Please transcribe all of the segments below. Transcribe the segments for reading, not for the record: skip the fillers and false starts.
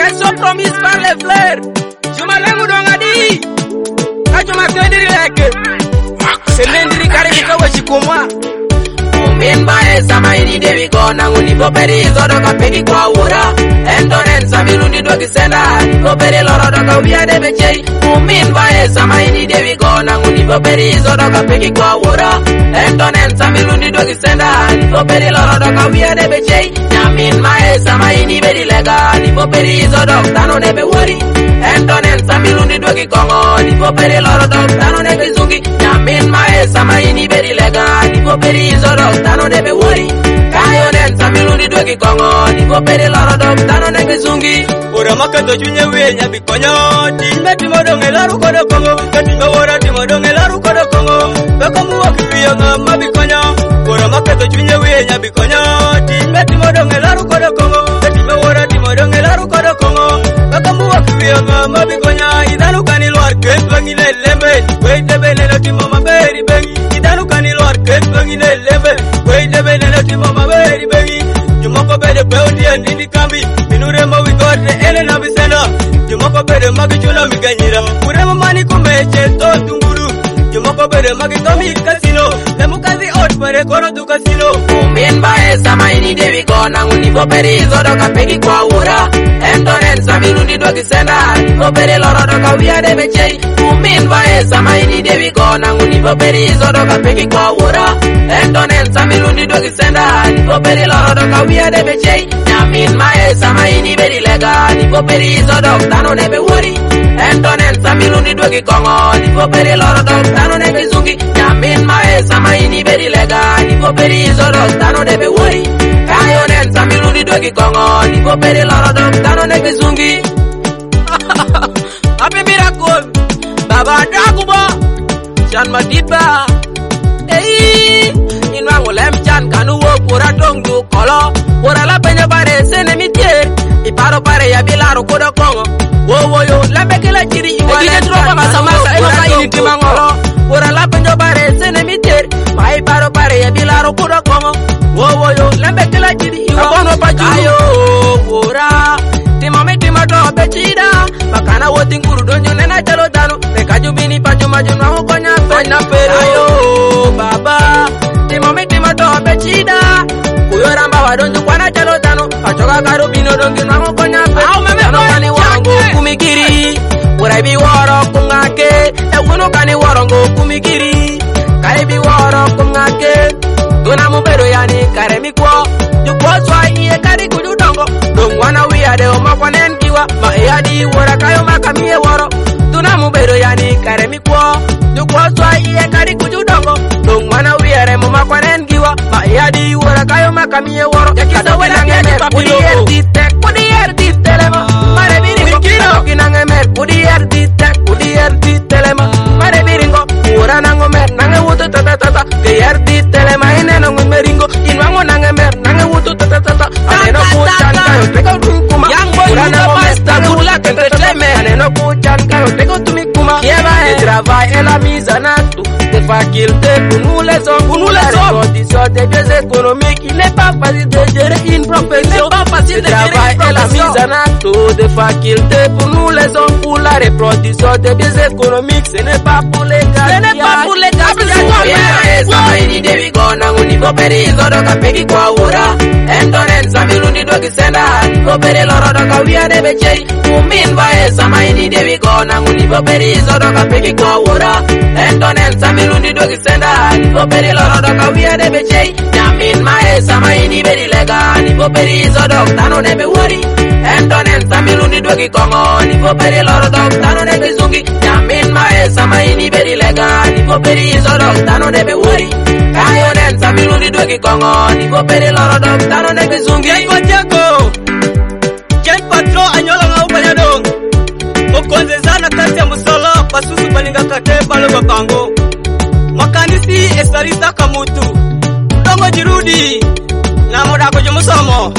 so promise par les fleurs. Juma lengu dongadi. Kajuma kendiri leke. Selendiri kare bikawa shikumwa. Umimba sama ini dewi kona nguni poperi zodo kapegi kwa ura. Endonen samirundi doki senda. Poperi loro doka ubia debe chei. Umimba sama ini dewi kona nguni poperi zodo kapegi kwa ura. Endonen samirundi doki senda. Poperi loro doka ubia debe chei. Nyamin mae sama ini bedi lega. Ni poperi zodo tano nebe wari. Endonen samirundi doki kongo. Ni poperi loro doka tano nebe zungi. Nyamin mae sama ini bedi lega. Ni poperi zodo tano nebe wari. Kayonen samirundi doki kongo. Ni poperi loro doka tano nebe zungi. Ora makato chunye wenya bikonyo. Timbe timodong elaru kodo kongo. Katimbe wora timodong elaru kodo kongo. Beko muwa kiwiyo ngama bikonyo. Ora makato chunye wenya bikonyo. Timbe timodong elaru kodo kongo. Katimbe wora timodong elaru kodo kongo. Beko muwa kiwiyo ngama bikonyo. Idanu kaniluar kentwangi nelembe. Weidebe nelo timo maberi bengi. Idanu kaniluar kentwangi nelembe. Weidebe nelo timo maberi bengi. Jumoko bede peudi andini kambi. Minure mawi godne ele na bisena. Jumoko bede magichula miganyira. Urema mani kumeche to tunguru. Jumoko bede magitomi kasino. Lemukazi out pare koro du kasino. Umimba sama ini dewi kona nguni poperi zodo kapegi kwa ura. Endonen samirundi doki senda. Poperi loro doka uya debe chei. Umimba sama ini dewi kona nguni poperi zodo kapegi kwa ura. Endonen samirundi doki senda. Poperi loro doka uya debe chei. Nyamin mae sama ini bedi lega. Ni poperi zodo tano nebe wari. Endonen samirundi doki kongo. Ni poperi loro doka tano nebe zungi. Nyamin mae sama ini bedi lega. Ni poperi zodo tano nebe wari. Kayonen samirundi doki kongo. Ni poperi loro doka tano nebe zungi. Happy miracle. Baba Daguba. Chan Madiba. Hey. Inwa ngolem chan kanu wo pura dong du kolo. Pura la penyo bare sene mitie. Iparo pare ya bilaro kodo kongo. Wo yo lambe kila chiri iwa le tropa masamasa eno ka ini timangolo. Pura la penyo bare sene mitie. Ma iparo pare ya bilaro kodo kongo. Wo yo lambe kila chiri iwa kono pajuyo. Pura timame timato pechida. Makana wo tinguru donjo nena chalo dano. Nekaju bini paju maju na ukonya pera. Ayo baba timame timato pechida. Kuyoramba wadonjo kwana chalo dano. Pachoka karo bino donjo na ukonya pera. Kani wango kumikiri. Uraibi waro kungake. Ewuno kani warongo kumikiri. Kaibi waro kungake. Tuna mubero yani karemi kwa. Jukwa swa iye kari kujudongo. Dongwana wiyade omakwanen kiwa. Ma eyadi wara kayo makamie waro. Tuna mubero yani karemi kwa. Jukwa swa iye kari kujudongo. Dongwana wiyade omakwanen kiwa. Ma eyadi wara kayo makamie waro. Yakisa wena ngeme kudier dite. Kudier dite lema. Mare biringo. Kina ngeme kudier dite lema. Mare biringo. Ura nango mer nange wutu tata tata. Kudier dite lema ineno ngumeringo. Inwango nange mer nange wutu tata tata. Aneno kuchan kayo teko tumikuma. Ura nango mer nange wutu tata tata. Aneno kuchan kayo teko tumikuma. Kieva el travail et la mise en acte des facultés pour nous les hommes. La condition des biens économiques. Il n'est pas facile de gérer une profession. Le travail et la mise en acte des facultés pour nous les hommes. Pour la reproduction des biens économiques. Ce n'est pas pour les gars. Ce n'est pas pour les gars. Sama ini dewi kona nguni poperi zodo kapegi kwa ura. Endonen samirundi doki senda. Poperi loro doka uya debe chei. Umimba sama ini dewi kona nguni poperi zodo kapegi kwa ura. Endonen samirundi doki senda. Poperi loro doka uya debe chei. Nyamin mae sama ini bedi lega. Ni poperi zodo tano nebe wari. Endonen samirundi doki kongo. Ni poperi loro doka tano nebe zungi. Nyamin mae sama ini bedi lega. Ni poperi zodo tano nebe wari. Kayonen samirundi doki kongo. Ni poperi loro doka tano nebe zungi. Jako Ken patro anyola ngaupanya dong. Okonze zana kati ya musolo. Pasusu paninga kate palo bapango. Makanisi esarisa kamutu. Dongo jirudi. Na moda kojo musomo.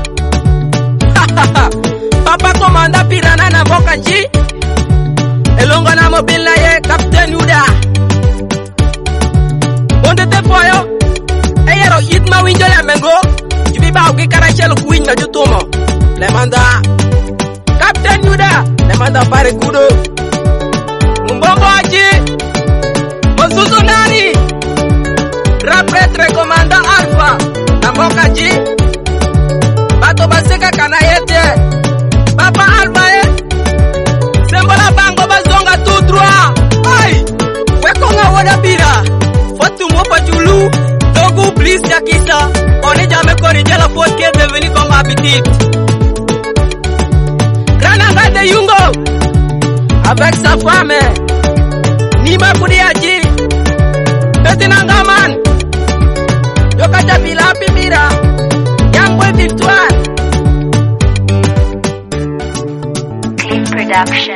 Papa komanda pirana na bokanji. Elongo na mobile na ye Captain Uda. Onde te foyo. Eyero hitma winjo ya mengo. Jibi ba uki karachelo kuinga jutumo. Le manda. pare kudo Mbongo aji Mosusu nani Rapretre komanda Alpha Namboka ji Bato baseka kana yete Papa Alpha Sembola bango bazonga tout droit Ay Weko nga wada bira Fotu mwopa julu Dogu please yakisa On est jamais corrigé la faute qui est devenue comme habitude Grananga de Yungo Avec sa femme Nima Kudiaji Petinangaman Yokaja Bila Pimira Yangwe Victoire Clip Production.